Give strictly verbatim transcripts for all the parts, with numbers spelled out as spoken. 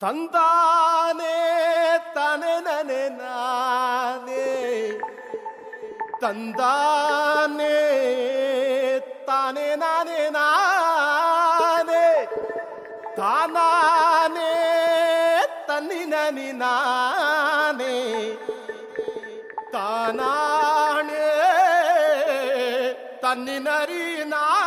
தந்தானே தனே நனே நானே தந்தானே தானே நானே நானே தானானே தன்னி நனி நானே தானானே தன்னி நரி நானே.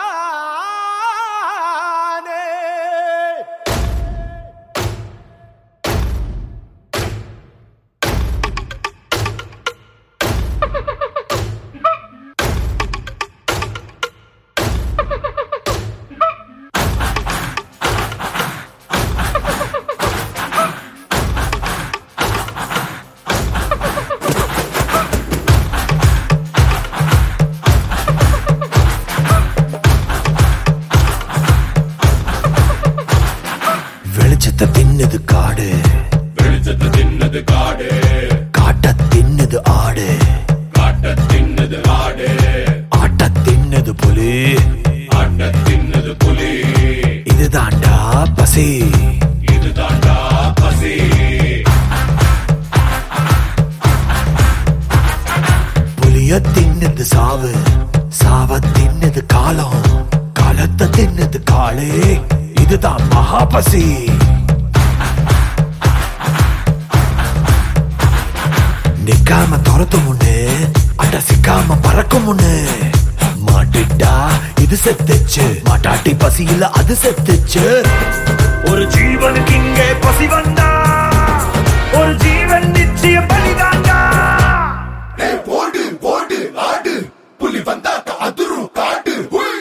வெளிச்சத்தை தின்னது காடு, வெளிச்சத்தை தின்னது காடு, காட்ட தின்னது ஆடு, காட்ட தின்னது ஆடு, ஆட்ட தின்னது புலி, ஆட்ட தின்னது புலி. இதுதாண்டா பசி, இதுதாண்டா பசி. புலிய தின்னது சாவு, சாவ தின்னது காலம், காலத்தை தின்னது காளே, இதுதான் மகாபசி. நிக்காம துரத்தும் முன்னு, அட சிக்காம பறக்கும் முன்னு, மாட்டிட்டா இது செத்துச்சு, மாட்டாட்டி பசியில அது செத்துச்சு. ஒரு ஜீவனுக்கு இங்கே பசி வந்தா, ஒரு ஜீவன் நிச்சய பலிதாண்டா. போடு போடு ஆடு, புலி வந்தா அதிரும் காடு.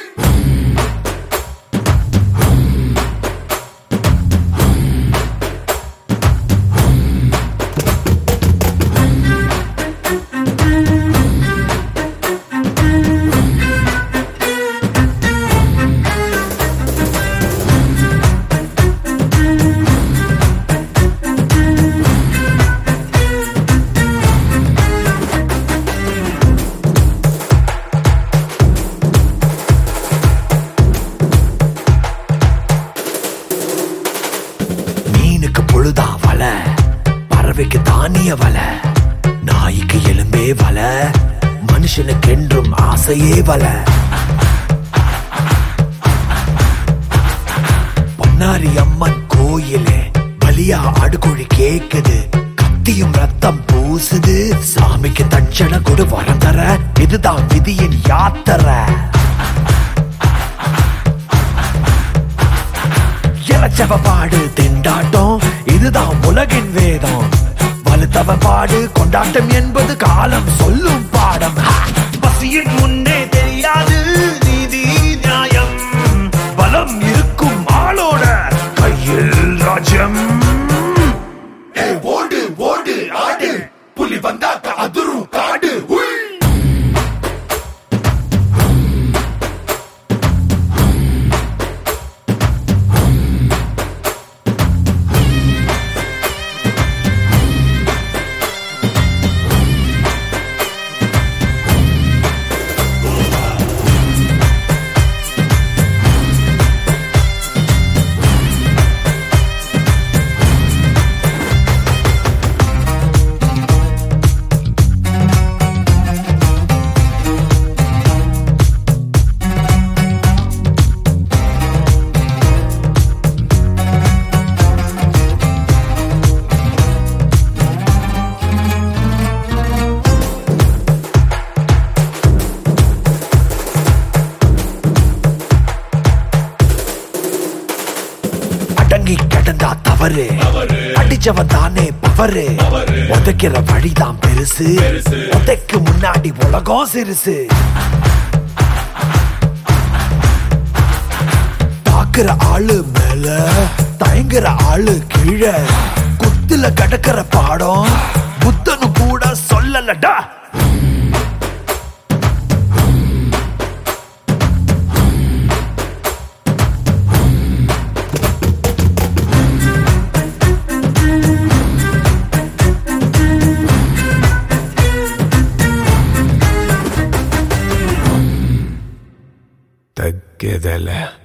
பொழுதா வல, பறவைக்கு தானிய வல, நாய்க்கு எலும்பே வல, மனுஷனுக்கு என்றும் ஆசையே வல. பொன்னாரி அம்மன் கோயிலே பலியா அடுக்குழி கேக்குது, கத்தியும் ரத்தம் பூசுது, சாமிக்கு தட்சணை கொடு வரம் தர, இதுதான் விதியின் யாத்திரை. இளச்சவ பாடு திண்டாட்டம், இதுதான் உலகின் வேதம், வலுத்தவ பாடு கொண்டாட்டம் என்பது காலம் சொல்லும் பாடம். பசியின் முன்னே தெரியாது நீதி நியாயம், பலம் இருக்கும் ஆளோட கையில் ராஜ்யம். ஓடு ஓடு ஆடு, புலி வந்தா அதிரும் காடு. அடங்கி கிடந்தா தவறு, அடிச்சவன் தானே பவரு, உதைக்கிற வழிதான் பெருசு, உதைக்கு முன்னாடி உலகம் சிறுசு. தாக்குற ஆளு மேல, தயங்குற ஆளு கீழே, குத்துல கடக்கிற பாடம் புத்தனு கூட சொல்லலடா. தக்கதல